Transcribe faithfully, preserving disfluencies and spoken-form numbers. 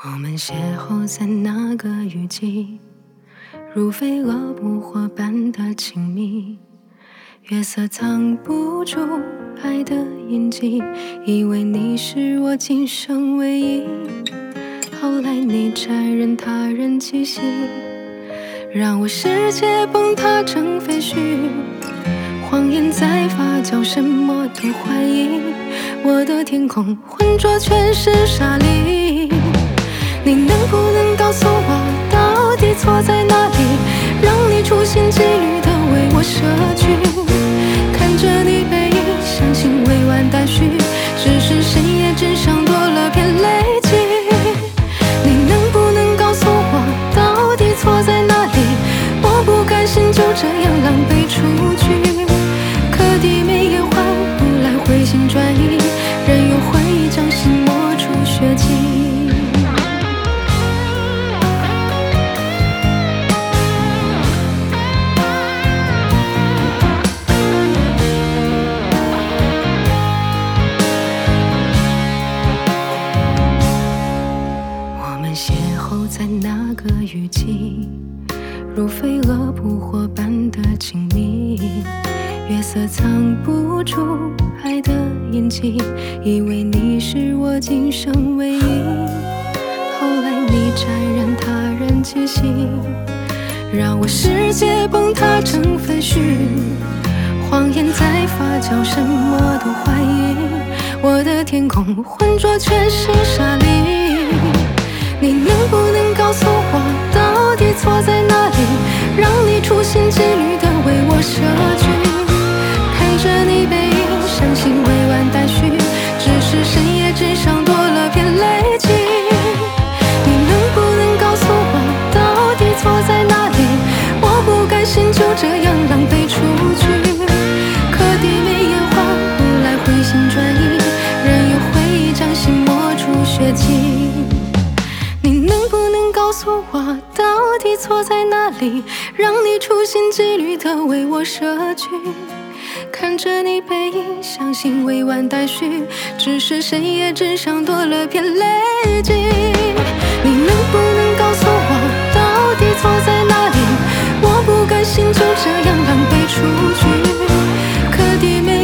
我们邂逅在那个雨季，如飞蛾扑火般的亲密，月色藏不住爱的印记，以为你是我今生唯一。后来你摘人他人气息，让我世界崩塌成废墟，谎言在发酵，什么都怀疑，我的天空浑浊全是沙砾。你能不能告诉我，到底错在哪里，让你处心积虑的为我舍去？看着你背影，相信未完待续，只是深夜纸上多了片泪迹。你能不能告诉我，到底错在哪里，我不甘心就这样狼狈出去，可抵每夜换不来回心转意，任由回忆将心磨出血迹。邂逅在那个雨季，如飞蛾扑火般的亲密，月色藏不住爱的印记，以为你是我今生唯一。后来你摘人他人气息，让我世界崩塌成废墟，谎言在发酵，什么都怀疑，我的天空浑浊全是沙砾。你能不能告诉我，到底错在哪里，让你处心积虑的为我舍去？看着你背影，相信未完待续，只是深夜纸上多了片泪迹。你能不能告诉我，到底错在哪里，我不甘心就这样狼狈出去，可抵每夜换不来回心转意，任由回忆将心磨出血迹。告诉我，到底错在哪里，让你处心积虑的为我舍去？看着你背影，相信未完待续，只是深夜纸上多了片泪迹。你能不能告诉我，到底错在哪里，我不甘心就这样狼狈出去，可抵每